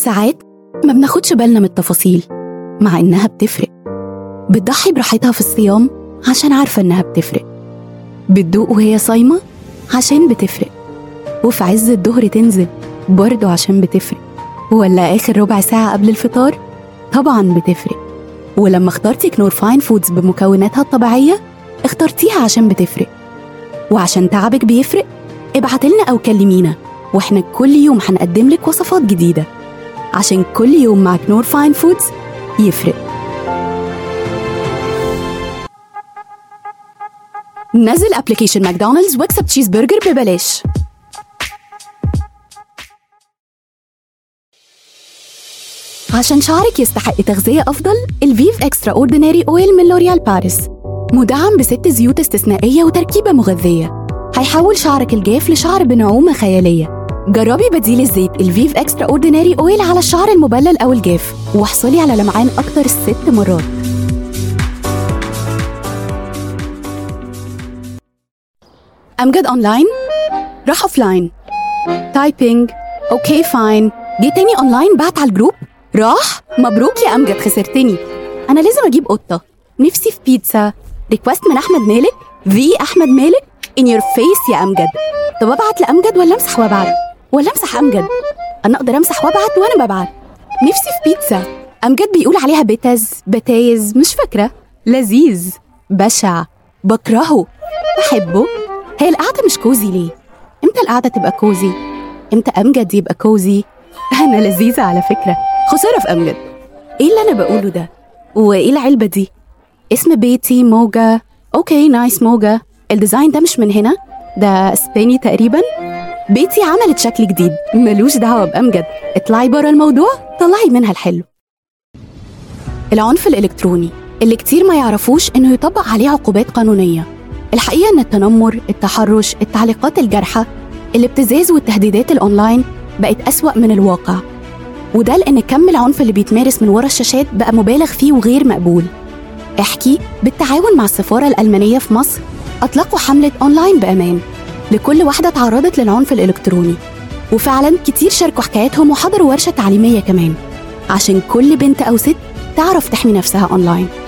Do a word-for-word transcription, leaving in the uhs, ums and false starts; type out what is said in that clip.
ساعات ما بناخدش بالنا من التفاصيل مع إنها بتفرق. بتضحي براحتها في الصيام عشان عارفة إنها بتفرق، بتدوق وهي صايمة عشان بتفرق، وفي عز الظهر تنزل برضو عشان بتفرق، ولا آخر ربع ساعة قبل الفطار طبعاً بتفرق. ولما اخترتي كنور فاين فودز بمكوناتها الطبيعية اخترتيها عشان بتفرق. وعشان تعبك بيفرق ابعتلنا أو كلمينا، وإحنا كل يوم هنقدم لك وصفات جديدة، عشان كل يوم مع كنور فاين فودز يفرق. نزل ابلكيشن ماكدونالدز واكسب تشيز برجر ببلاش. عشان شعرك يستحق تغذية أفضل، الفيف إكسترا أورديناري أويل من لوريال باريس مدعم بست زيوت استثنائية وتركيبة مغذية، هيحول شعرك الجاف لشعر بنعومة خيالية. جربي بديل الزيت الفيف إكسترا أورديناري أويل على الشعر المبلل أو الجاف، واحصلي على لمعان أكتر ست مرات. أمجد أونلاين راح أوفلاين. تايبينج أوكي فاين. جه تاني أونلاين بعت على الجروب راح. مبروك يا أمجد خسرتني. أنا لازم أجيب قطة، نفسي في بيتزا. ريكوست من أحمد مالك في أحمد مالك in your face يا أمجد. طب أبعت لأمجد ولا أمسح وأبعت ولا أمسح أمجد؟ أنا أقدر أمسح وأبعت وأنا ببعت. نفسي في بيتزا. أمجد بيقول عليها بيتز بتايز مش فاكرة. لذيذ بشع بكرهه بحبه. هي القعدة مش كوزي ليه؟ إمتى القعدة تبقى كوزي؟ إمتى أمجد يبقى كوزي؟ أنا لذيذة على فكرة. خسارة في أمجد. إيه اللي أنا بقوله ده؟ وإيه العلبة دي؟ اسم بيتي موجة. أوكي نايس موجة. الديزاين ده مش من هنا، ده اسباني تقريبا. بيتي عملت شكل جديد ملوش دعوة بأمجد. اطلعي برا الموضوع، طلعي منها الحلو. العنف الإلكتروني اللي كتير ما يعرفوش إنه يطبق عليه عقوبات قانونية. الحقيقة إن التنمر، التحرش، التعليقات الجارحة، الابتزاز والتهديدات الأونلاين بقت أسوأ من الواقع، وده لأن كم العنف اللي بيتمارس من ورا الشاشات بقى مبالغ فيه وغير مقبول. احكي بالتعاون مع السفارة الألمانية في مصر أطلقوا حملة أونلاين بأمان لكل واحدة تعرضت للعنف الإلكتروني، وفعلا كتير شاركوا حكاياتهم وحضروا ورشة تعليمية كمان عشان كل بنت أو ست تعرف تحمي نفسها أونلاين.